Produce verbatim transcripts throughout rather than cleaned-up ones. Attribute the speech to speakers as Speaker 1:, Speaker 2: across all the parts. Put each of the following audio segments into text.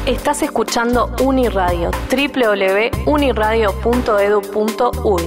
Speaker 1: Estás escuchando Uniradio, doble u doble u doble u punto uniradio punto edu punto uy.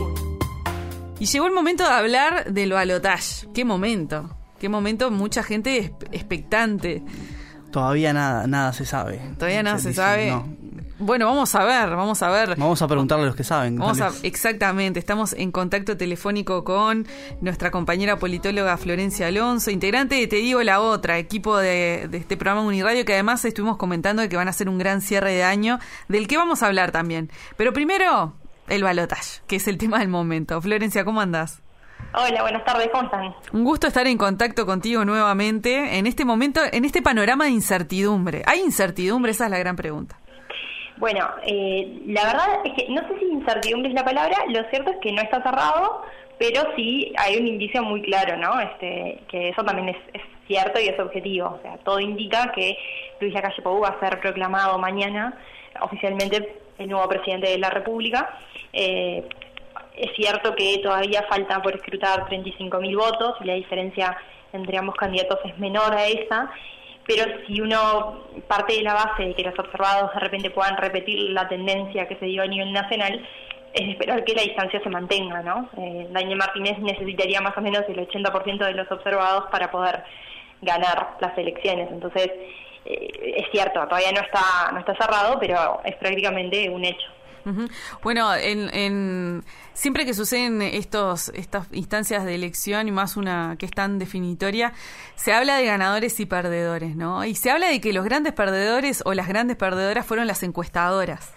Speaker 2: Y llegó el momento de hablar del balotaje. ¡Qué momento! ¡Qué momento! Mucha gente expectante.
Speaker 3: Todavía nada, nada se sabe.
Speaker 2: Todavía nada se, se
Speaker 3: dice,
Speaker 2: sabe.
Speaker 3: No.
Speaker 2: Bueno, vamos a ver, vamos a ver.
Speaker 3: Vamos a preguntarle a los que saben.
Speaker 2: Vamos a, exactamente, estamos en contacto telefónico con nuestra compañera politóloga Florencia Alonso, integrante de Te Digo la Otra, equipo de, de este programa Uniradio, que además estuvimos comentando de que van a hacer un gran cierre de año, del que vamos a hablar también. Pero primero, el balotaje, que es el tema del momento. Florencia, ¿cómo andás?
Speaker 4: Hola, buenas tardes, ¿cómo están?
Speaker 2: Un gusto estar en contacto contigo nuevamente en este momento, en este panorama de incertidumbre. ¿Hay incertidumbre? Esa es la gran pregunta.
Speaker 4: Bueno, eh, la verdad es que no sé si incertidumbre es la palabra, lo cierto es que no está cerrado, pero sí hay un indicio muy claro, ¿no? Este, que eso también es, es cierto y es objetivo. O sea, todo indica que Luis Lacalle Pou va a ser proclamado mañana oficialmente el nuevo presidente de la República. Eh, es cierto que todavía falta por escrutar treinta y cinco mil votos y la diferencia entre ambos candidatos es menor a esa. Pero si uno parte de la base de que los observados de repente puedan repetir la tendencia que se dio a nivel nacional, es de esperar que la distancia se mantenga, ¿no? Eh, Daniel Martínez necesitaría más o menos el ochenta por ciento de los observados para poder ganar las elecciones. Entonces, eh, es cierto, todavía no está no está cerrado, pero es prácticamente un hecho.
Speaker 2: Uh-huh. Bueno, en, en siempre que suceden estos estas instancias de elección y más una que es tan definitoria, se habla de ganadores y perdedores, ¿no? Y se habla de que los grandes perdedores o las grandes perdedoras fueron las encuestadoras.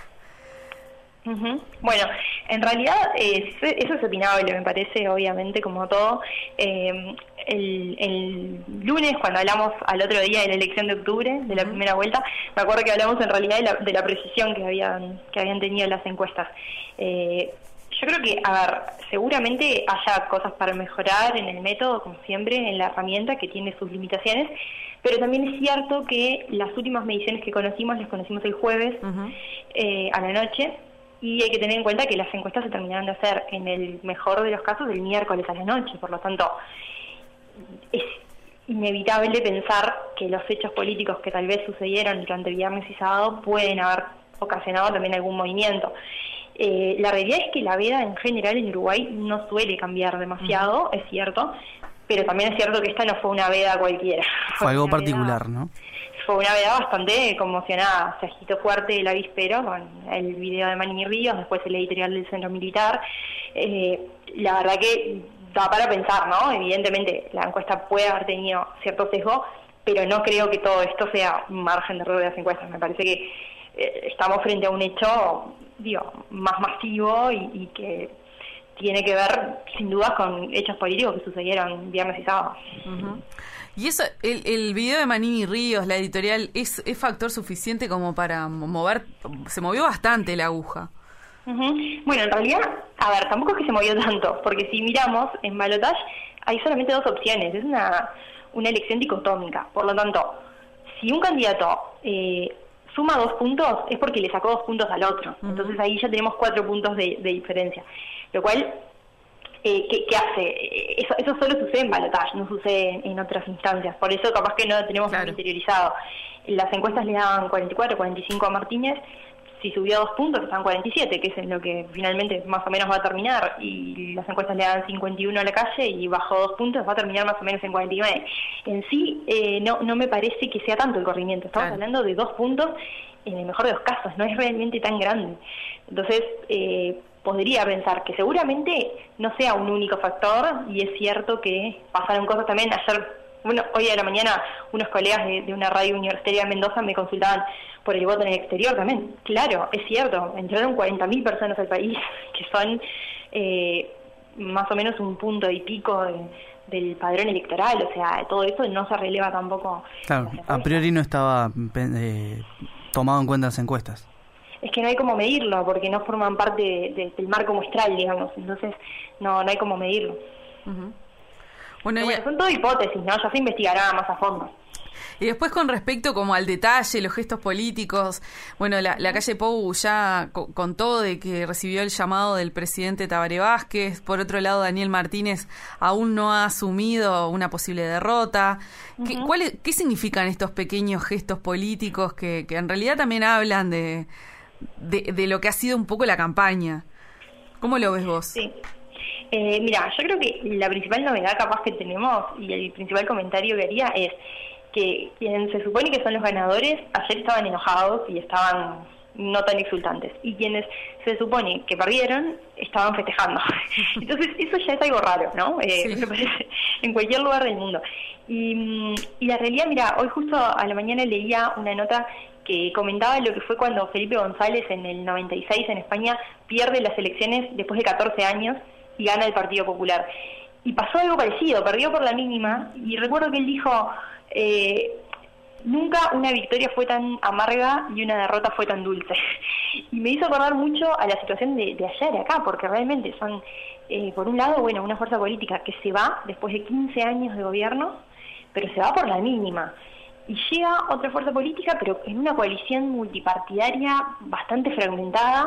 Speaker 4: Uh-huh. Bueno, en realidad eh, eso es opinable, me parece, obviamente, como todo. Eh, el, el lunes, cuando hablamos al otro día de la elección de octubre, de la uh-huh. primera vuelta, me acuerdo que hablamos en realidad de la, de la precisión que habían que habían tenido las encuestas. Eh, yo creo que, a ver, seguramente haya cosas para mejorar en el método, como siempre, en la herramienta que tiene sus limitaciones, pero también es cierto que las últimas mediciones que conocimos, las conocimos el jueves uh-huh. eh, a la noche, y hay que tener en cuenta que las encuestas se terminaron de hacer, en el mejor de los casos, el miércoles a la noche. Por lo tanto, es inevitable pensar que los hechos políticos que tal vez sucedieron durante viernes y sábado pueden haber ocasionado también algún movimiento. Eh, la realidad es que la veda en general en Uruguay no suele cambiar demasiado, uh-huh. es cierto, pero también es cierto que esta no fue una veda cualquiera.
Speaker 3: Fue, fue algo particular, veda, ¿no?
Speaker 4: Fue una veda bastante conmocionada, se agitó fuerte el avispero con el video de Manini Ríos, después el editorial del Centro Militar. Eh, la verdad que da para pensar, ¿no? Evidentemente la encuesta puede haber tenido cierto sesgo, pero no creo que todo esto sea un margen de error de las encuestas. Me parece que eh, estamos frente a un hecho, digo, más masivo y, y que tiene que ver, sin dudas, con hechos políticos que sucedieron viernes y sábado.
Speaker 2: Uh-huh. Y eso, el, el video de Manini Ríos, la editorial, ¿es, es factor suficiente como para mover? Se movió bastante la aguja.
Speaker 4: Uh-huh. Bueno, en realidad, a ver, tampoco es que se movió tanto, porque si miramos en balotaje hay solamente dos opciones, es una, una elección dicotómica. Por lo tanto, si un candidato eh, suma dos puntos, es porque le sacó dos puntos al otro. Uh-huh. Entonces ahí ya tenemos cuatro puntos de, de diferencia, lo cual... Eh, ¿qué, ¿Qué hace? Eso, eso solo sucede en balotaje, no sucede en, en otras instancias. Por eso capaz que no lo tenemos claro. muy interiorizado. Las encuestas le daban cuarenta y cuatro, cuarenta y cinco a Martínez. Si subió dos puntos, están cuarenta y siete, que es en lo que finalmente más o menos va a terminar. Y las encuestas le daban cincuenta y uno a Lacalle y bajó dos puntos, va a terminar más o menos en cuarenta y nueve. En sí, eh, no, no me parece que sea tanto el corrimiento. Estamos claro. hablando de dos puntos en el mejor de los casos, no es realmente tan grande. Entonces, eh, podría pensar que seguramente no sea un único factor, y es cierto que pasaron cosas también. Ayer, bueno, hoy a la mañana, unos colegas de, de una radio universitaria de Mendoza me consultaban por el voto en el exterior también. Claro, es cierto, entraron cuarenta mil personas al país, que son eh, más o menos un punto y pico de, del padrón electoral, o sea, todo eso no se releva tampoco.
Speaker 3: Claro, a priori no estaba eh, tomado en cuenta las encuestas.
Speaker 4: Es que no hay cómo medirlo, porque no forman parte de, de, del marco muestral, digamos, entonces no no hay cómo medirlo.
Speaker 2: Uh-huh. Bueno,
Speaker 4: bueno,
Speaker 2: ya...
Speaker 4: son todo hipótesis, ¿no? Ya se investigará más a fondo.
Speaker 2: Y después con respecto como al detalle, los gestos políticos, bueno, la, la calle Pou ya co- contó de que recibió el llamado del presidente Tabaré Vázquez. Por otro lado, Daniel Martínez aún no ha asumido una posible derrota. ¿Qué,
Speaker 4: Uh-huh.
Speaker 2: cuál es- ¿Qué significan estos pequeños gestos políticos que, que en realidad también hablan de, de, de lo que ha sido un poco la campaña? ¿Cómo lo ves vos?
Speaker 4: Sí. Eh, mira, yo creo que la principal novedad capaz que tenemos y el principal comentario que haría es que quienes se supone que son los ganadores ayer estaban enojados y estaban no tan exultantes, y quienes se supone que perdieron estaban festejando. Entonces eso ya es algo raro, ¿no? Eh,
Speaker 2: Sí.
Speaker 4: Me parece, en cualquier lugar del mundo. Y, y la realidad, mira, hoy justo a la mañana leía una nota que comentaba lo que fue cuando Felipe González en el noventa y seis en España pierde las elecciones después de catorce años y gana el Partido Popular. Y pasó algo parecido, perdió por la mínima, y recuerdo que él dijo, eh, nunca una victoria fue tan amarga y una derrota fue tan dulce. Y me hizo acordar mucho a la situación de, de ayer acá, porque realmente son, eh, por un lado, bueno, una fuerza política que se va después de quince años de gobierno, pero se va por la mínima. Y llega otra fuerza política, pero en una coalición multipartidaria bastante fragmentada,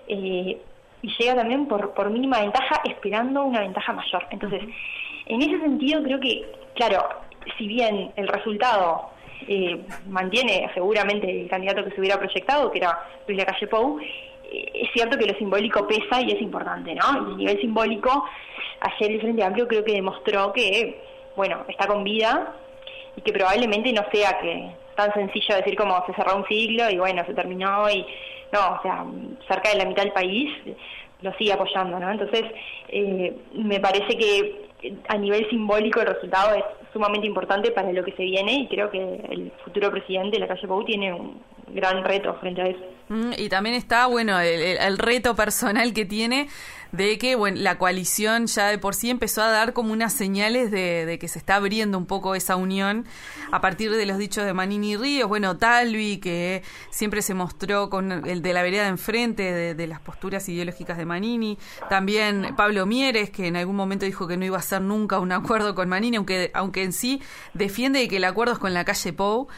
Speaker 4: eh, y llega también por, por mínima ventaja, esperando una ventaja mayor. Entonces, en ese sentido creo que, claro, si bien el resultado eh, mantiene seguramente el candidato que se hubiera proyectado, que era Luis Lacalle Pou, eh, es cierto que lo simbólico pesa y es importante, ¿no? Y a nivel simbólico, ayer el Frente Amplio creo que demostró que, bueno, está con vida y que probablemente no sea que tan sencillo decir como se cerró un siglo y bueno, se terminó y... No, o sea, cerca de la mitad del país lo sigue apoyando, ¿no? Entonces, eh, me parece que a nivel simbólico el resultado es sumamente importante para lo que se viene, y creo que el futuro presidente, Lacalle Pou, tiene un gran reto frente a eso.
Speaker 2: Mm, y también está, bueno, el, el, el reto personal que tiene de que, bueno, la coalición ya de por sí empezó a dar como unas señales de, de que se está abriendo un poco esa unión a partir de los dichos de Manini y Ríos. Bueno, Talvi, que siempre se mostró con el de la vereda de enfrente de, de las posturas ideológicas de Manini. También Pablo Mieres, que en algún momento dijo que no iba a hacer nunca un acuerdo con Manini, aunque, aunque en sí defiende que el acuerdo es con Lacalle Pou.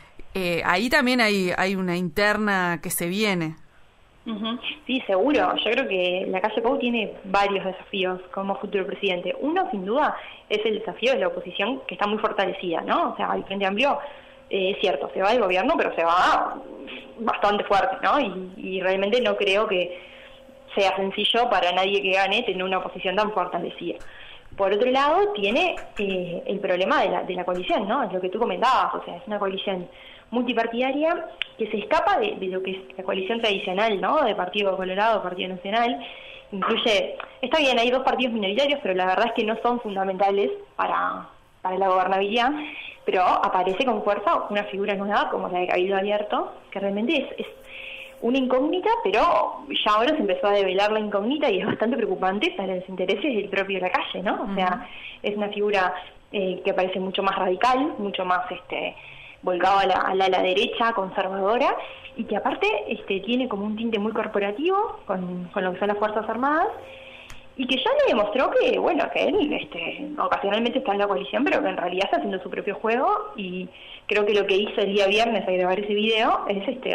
Speaker 2: Eh, ahí también hay, hay una interna que se viene.
Speaker 4: Uh-huh. Sí, seguro. Yo creo que Lacalle Pou tiene varios desafíos como futuro presidente. Uno, sin duda, es el desafío de la oposición, que está muy fortalecida, ¿no? O sea, el Frente Amplio, eh, es cierto, se va del gobierno, pero se va bastante fuerte, ¿no? Y, y realmente no creo que sea sencillo para nadie que gane tener una oposición tan fortalecida. Por otro lado, tiene eh, el problema de la, de la coalición, ¿no? Es lo que tú comentabas, o sea, es una coalición multipartidaria que se escapa de, de lo que es la coalición tradicional, ¿no? De Partido Colorado, Partido Nacional. Incluye, está bien, hay dos partidos minoritarios, pero la verdad es que no son fundamentales para, para la gobernabilidad, pero aparece con fuerza una figura nueva como la de Cabildo Abierto, que realmente es, es una incógnita, pero ya ahora se empezó a develar la incógnita y es bastante preocupante para los intereses del propio Lacalle, ¿no? O sea, es una figura eh, que parece mucho más radical, mucho más este volcado a la, a la, a la derecha, conservadora, y que aparte este tiene como un tinte muy corporativo con, con lo que son las Fuerzas Armadas, y que ya le demostró que, bueno, que él este, ocasionalmente está en la coalición, pero que en realidad está haciendo su propio juego, y creo que lo que hizo el día viernes al grabar ese video es este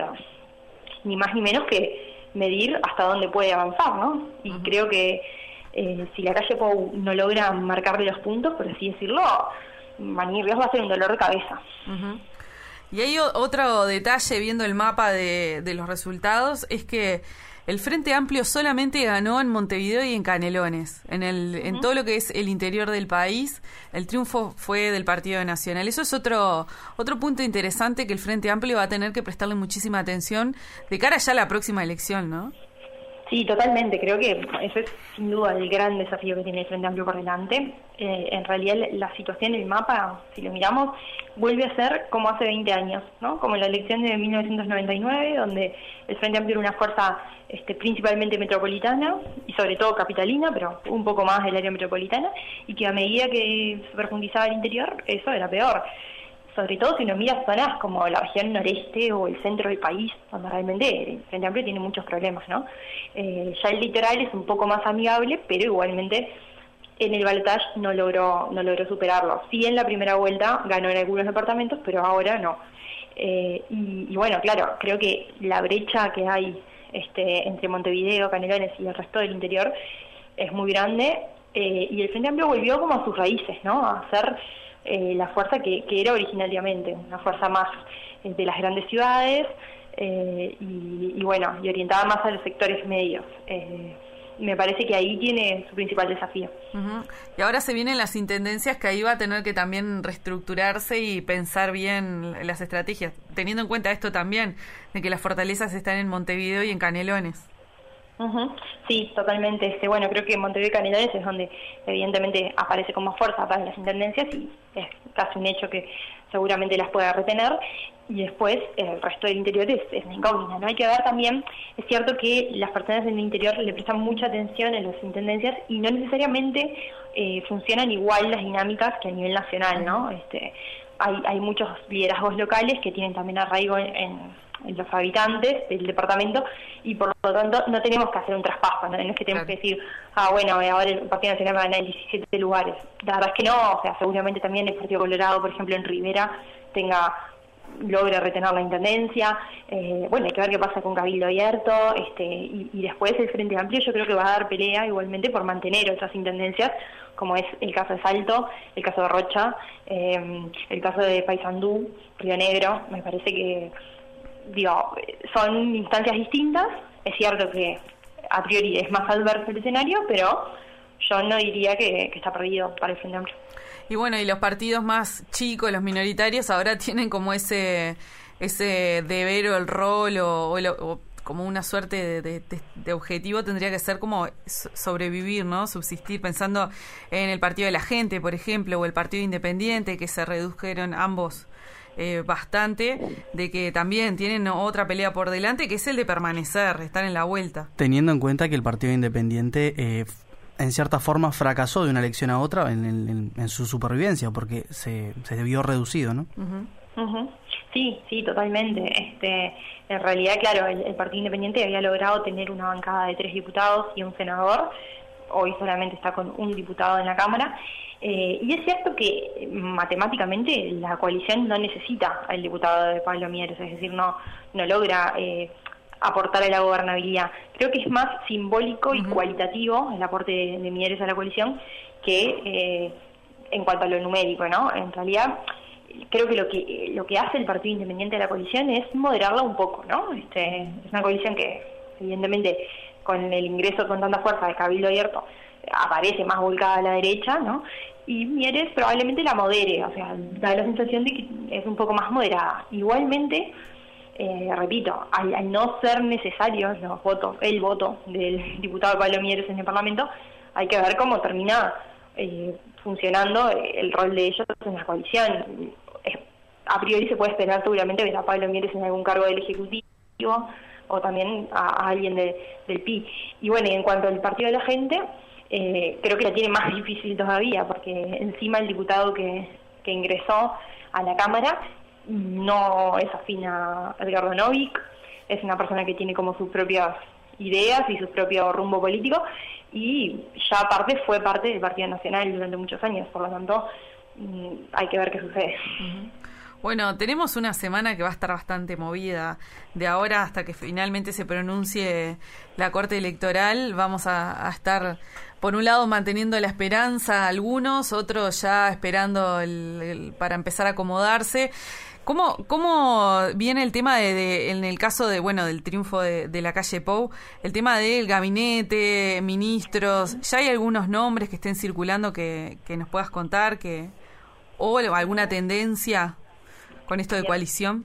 Speaker 4: ni más ni menos que medir hasta dónde puede avanzar, ¿no? Y uh-huh. creo que eh, si Lacalle Pou no logra marcarle los puntos, por así decirlo, Manini Ríos va a ser un dolor de cabeza.
Speaker 2: Uh-huh. Y hay otro detalle, viendo el mapa de, de los resultados, es que el Frente Amplio solamente ganó en Montevideo y en Canelones. En el uh-huh. en todo lo que es el interior del país, el triunfo fue del Partido Nacional. Eso es otro otro punto interesante que el Frente Amplio va a tener que prestarle muchísima atención de cara ya a la próxima elección, ¿no?
Speaker 4: Sí, totalmente. Creo que ese es sin duda el gran desafío que tiene el Frente Amplio por delante. Eh, en realidad la situación, el mapa, si lo miramos, vuelve a ser como hace veinte años, ¿no? Como en la elección de mil novecientos noventa y nueve, donde el Frente Amplio era una fuerza este, principalmente metropolitana y sobre todo capitalina, pero un poco más del área metropolitana, y que a medida que se profundizaba el interior, eso era peor. Sobre todo si uno mira zonas como la región noreste o el centro del país, donde realmente el Frente Amplio tiene muchos problemas, ¿no? Eh, ya el litoral es un poco más amigable, pero igualmente en el balotaje no logró no logró superarlo. Sí, en la primera vuelta ganó en algunos departamentos, pero ahora no. Eh, y, y bueno, claro, creo que la brecha que hay este, entre Montevideo, Canelones y el resto del interior es muy grande, eh, y el Frente Amplio volvió como a sus raíces, ¿no? A ser eh, la fuerza que, que era originariamente, una fuerza más eh, de las grandes ciudades, eh, y, y bueno, y orientada más a los sectores medios. Eh, me parece que ahí tiene su principal desafío.
Speaker 2: Uh-huh. Y ahora se vienen las intendencias, que ahí va a tener que también reestructurarse y pensar bien las estrategias, teniendo en cuenta esto también, de que las fortalezas están en Montevideo y en Canelones.
Speaker 4: Uh-huh. Sí, totalmente. Este, bueno, creo que Montevideo y Canelones es donde evidentemente aparece como fuerza para las intendencias, y es casi un hecho que seguramente las pueda retener, y después el resto del interior es, es una incógnita, ¿no? Hay que ver también, es cierto que las personas en el interior le prestan mucha atención en las intendencias y no necesariamente eh, funcionan igual las dinámicas que a nivel nacional, ¿no? Este, hay, hay muchos liderazgos locales que tienen también arraigo en, en, en los habitantes del departamento, y por lo tanto no tenemos que hacer un traspaso, no, no es que tenemos claro. que decir, ah, bueno, ahora el Partido Nacional va a ganar en diecisiete lugares. La verdad es que no, o sea, seguramente también el Partido Colorado, por ejemplo, en Rivera, tenga logre retener la intendencia. Eh, bueno, hay que ver qué pasa con Cabildo Abierto, este, y, y después el Frente Amplio yo creo que va a dar pelea igualmente por mantener otras intendencias, como es el caso de Salto, el caso de Rocha, eh, el caso de Paysandú, Río Negro. Me parece que, digo, son instancias distintas. Es cierto que a priori es más adverso el escenario, pero yo no diría que, que está perdido para el Frente Amplio.
Speaker 2: Y bueno, y los partidos más chicos, los minoritarios, ahora tienen como ese ese deber o el rol o, o, lo, o como una suerte de, de, de objetivo tendría que ser como sobrevivir, ¿no? Subsistir, pensando en el Partido de la Gente, por ejemplo, o el Partido Independiente, que se redujeron ambos eh, bastante, de que también tienen otra pelea por delante, que es el de permanecer, estar en la vuelta.
Speaker 3: Teniendo en cuenta que el Partido Independiente eh, en cierta forma fracasó de una elección a otra en, en, en su supervivencia, porque se, se vio reducido, ¿no?
Speaker 4: Uh-huh. Uh-huh. Sí, sí, totalmente. Este, en realidad, claro, el, el Partido Independiente había logrado tener una bancada de tres diputados y un senador. Hoy solamente está con un diputado en la Cámara. Eh, y es cierto que matemáticamente la coalición no necesita al diputado de Pablo Mieres, es decir, no, no logra eh, aportar a la gobernabilidad. Creo que es más simbólico y uh-huh. cualitativo el aporte de, de Mieres a la coalición que eh, en cuanto a lo numérico, ¿no? En realidad, creo que lo que lo que hace el Partido Independiente de la coalición es moderarla un poco, ¿no? Este, es una coalición que, evidentemente, con el ingreso con tanta fuerza de Cabildo Abierto, aparece más volcada a la derecha, ¿no? Y Mieres probablemente la modere, o sea, da la sensación de que es un poco más moderada. Igualmente, eh, repito, al, al no ser necesarios los votos, el voto del diputado Pablo Mieres en el Parlamento, hay que ver cómo termina eh, funcionando el rol de ellos en la coalición. Es, a priori se puede esperar seguramente ver a Pablo Mieres en algún cargo del Ejecutivo o también a, a alguien de, del P I. Y bueno, y en cuanto al Partido de la Gente, eh, creo que la tiene más difícil todavía, porque encima el diputado que, que ingresó a la Cámara no es afín a Edgardo Novik, es una persona que tiene como sus propias ideas y su propio rumbo político, y ya aparte fue parte del Partido Nacional durante muchos años, por lo tanto hay que ver qué sucede.
Speaker 2: Uh-huh. Bueno, tenemos una semana que va a estar bastante movida. De ahora hasta que finalmente se pronuncie la Corte Electoral, vamos a, a estar, por un lado, manteniendo la esperanza algunos, otros ya esperando el, el, para empezar a acomodarse. ¿Cómo, cómo viene el tema de, de, en el caso de, bueno, del triunfo de, de la calle Pou, el tema del gabinete, ministros? ¿Ya hay algunos nombres que estén circulando que, que nos puedas contar, que o alguna tendencia con esto de coalición?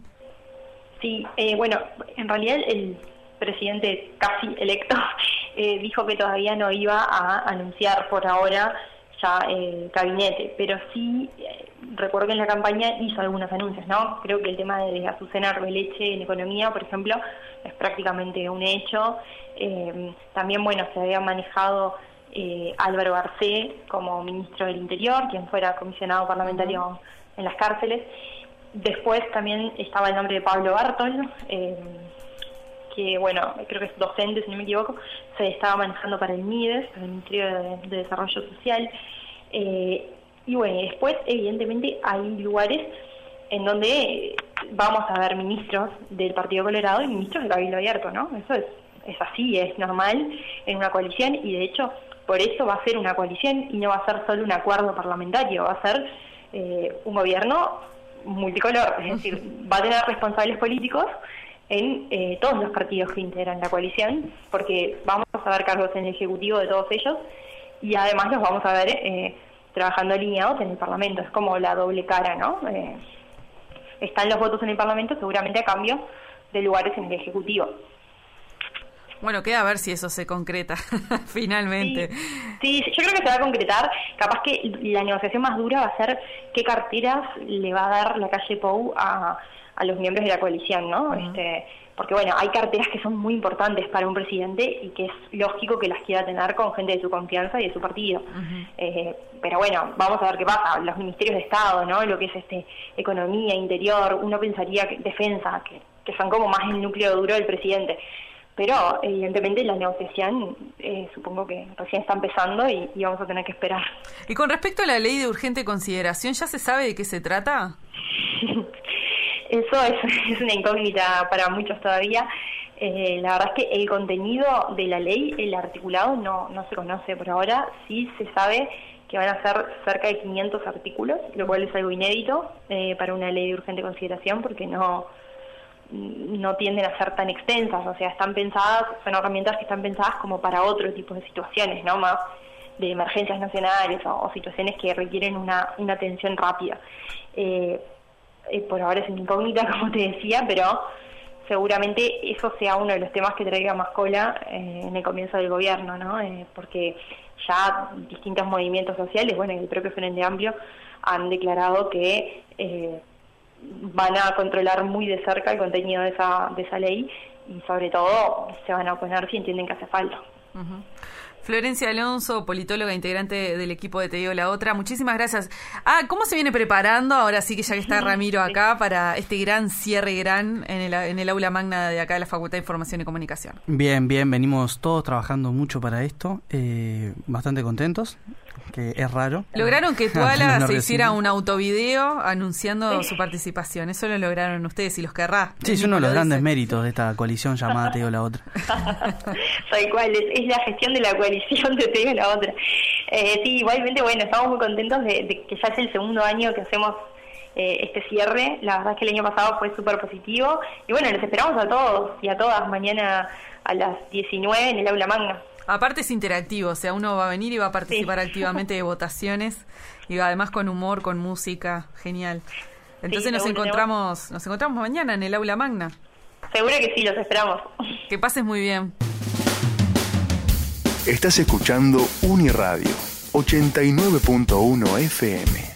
Speaker 4: Sí, eh, bueno, en realidad el presidente casi electo eh, dijo que todavía no iba a anunciar por ahora ya el gabinete, pero sí eh, recuerdo que en la campaña hizo algunos anuncios, ¿no? Creo que el tema de Azucena Arbeleche en economía, por ejemplo, es prácticamente un hecho. Eh, también, bueno, se había manejado eh, Álvaro Garcé como ministro del Interior, quien fuera comisionado parlamentario uh-huh. en las cárceles. Después también estaba el nombre de Pablo Bartol, eh, que, bueno, creo que es docente, si no me equivoco, se estaba manejando para el MIDES, para el Ministerio de, de Desarrollo Social. Eh, y bueno, después, evidentemente, hay lugares en donde vamos a ver ministros del Partido Colorado y ministros del Cabildo Abierto, ¿no? Eso es, es así, es normal en una coalición, y de hecho, por eso va a ser una coalición y no va a ser solo un acuerdo parlamentario, va a ser eh, un gobierno multicolor, es decir, va a tener responsables políticos en eh, todos los partidos que integran la coalición, porque vamos a ver cargos en el Ejecutivo de todos ellos, y además los vamos a ver eh, trabajando alineados en el Parlamento. Es como la doble cara, ¿no? Eh, están los votos en el Parlamento seguramente a cambio de lugares en el Ejecutivo.
Speaker 2: Bueno, queda a ver si eso se concreta finalmente.
Speaker 4: Sí, sí, yo creo que se va a concretar. Capaz que la negociación más dura va a ser qué carteras le va a dar la calle Pou a, a los miembros de la coalición, ¿no? Uh-huh. Este, porque, bueno, hay carteras que son muy importantes para un presidente y que es lógico que las quiera tener con gente de su confianza y de su partido. Uh-huh. Eh, pero, bueno, vamos a ver qué pasa. Los ministerios de Estado, ¿no? Lo que es este economía, interior, uno pensaría que defensa, que, que son como más el núcleo duro del presidente. Pero, evidentemente, la negociación eh, supongo que recién está empezando y, y vamos a tener que esperar.
Speaker 2: Y con respecto a la ley de urgente consideración, ¿ya se sabe de qué se trata?
Speaker 4: Eso es, es una incógnita para muchos todavía. Eh, la verdad es que el contenido de la ley, el articulado, no, no se conoce por ahora. Sí se sabe que van a ser cerca de quinientos artículos, lo cual es algo inédito eh, para una ley de urgente consideración, porque no... no tienden a ser tan extensas, o sea, están pensadas, son herramientas que están pensadas como para otro tipo de situaciones, ¿no? Más de emergencias nacionales o, o situaciones que requieren una, una atención rápida. Eh, eh, por ahora es una incógnita, como te decía, pero seguramente eso sea uno de los temas que traiga más cola eh, en el comienzo del gobierno, ¿no? Eh, porque ya distintos movimientos sociales, bueno, el propio Frente Amplio, han declarado que eh, van a controlar muy de cerca el contenido de esa de esa ley y sobre todo se van a oponer si entienden que hace falta.
Speaker 2: Uh-huh. Florencia Alonso, politóloga integrante del equipo de Te Digo la Otra, muchísimas gracias. Ah, ¿cómo se viene preparando? Ahora sí que ya que está Ramiro acá, para este gran cierre gran en el, en el aula magna de acá de la Facultad de Información y Comunicación.
Speaker 3: Bien, bien, venimos todos trabajando mucho para esto, eh, bastante contentos, que es raro.
Speaker 2: Lograron que Tuala se hiciera un autovideo anunciando su participación. Eso lo lograron ustedes y los querrá.
Speaker 3: Sí, es uno de los grandes méritos de esta coalición llamada Te Digo la Otra.
Speaker 4: Tal cual, es, es la gestión de la coalición de Te Digo la Otra. Eh, sí, igualmente, bueno, estamos muy contentos de, de que ya es el segundo año que hacemos eh, este cierre. La verdad es que el año pasado fue súper positivo. Y bueno, los esperamos a todos y a todas mañana a las diecinueve en el aula magna.
Speaker 2: Aparte es interactivo, o sea, uno va a venir y va a participar sí. activamente de votaciones y además con humor, con música, genial. Entonces sí, nos seguro, encontramos seguro. nos encontramos mañana en el aula magna.
Speaker 4: Seguro que sí, los esperamos.
Speaker 2: Que pases muy bien.
Speaker 5: Estás escuchando Uniradio ochenta y nueve punto uno F M.